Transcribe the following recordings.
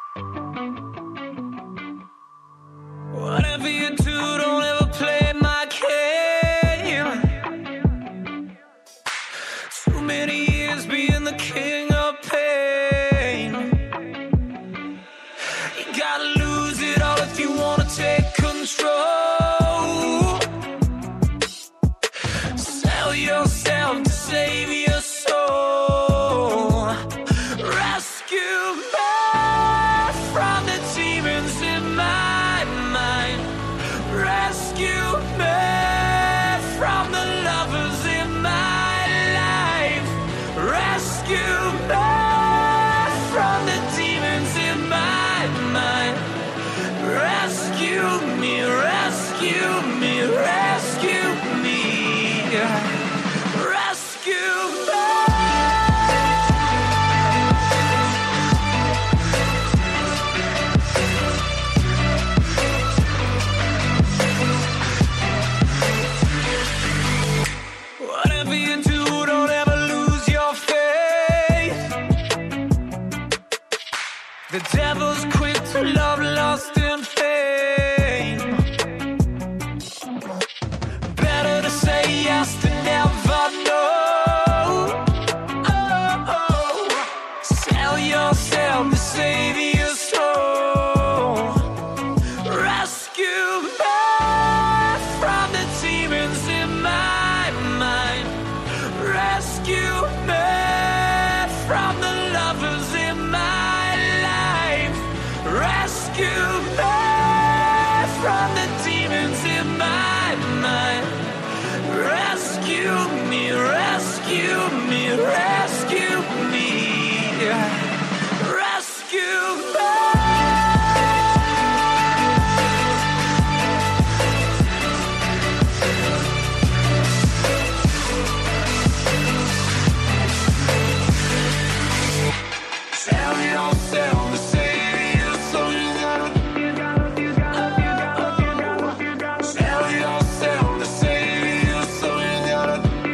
Whatever you do, don't ever play my game. Too many years being the king of pain. You gotta lose it all if you wanna take control. Sell yourself to save your soul. Rescue me from the demons in my mind. Rescue me from the lovers in my life. Rescue me from the demons in my mind. Rescue me, rescue me, rescue me. Rescue me. Whatever you do, don't ever lose your faith. The devil's quick to love, lust, and fame. Better to say yes than never no. Oh, sell yourself to save your soul. Rescue me from the demons in my mind. Rescue me from the lovers in my life. Rescue me from the demons in my mind. Rescue me, rescue me, rescue me. Rescue me. Sell yourself to save your soul. You gotta sell yourself to save your soul. You gotta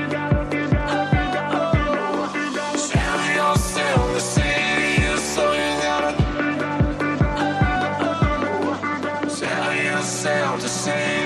sell yourself to save your soul. You gotta sell yourself to save.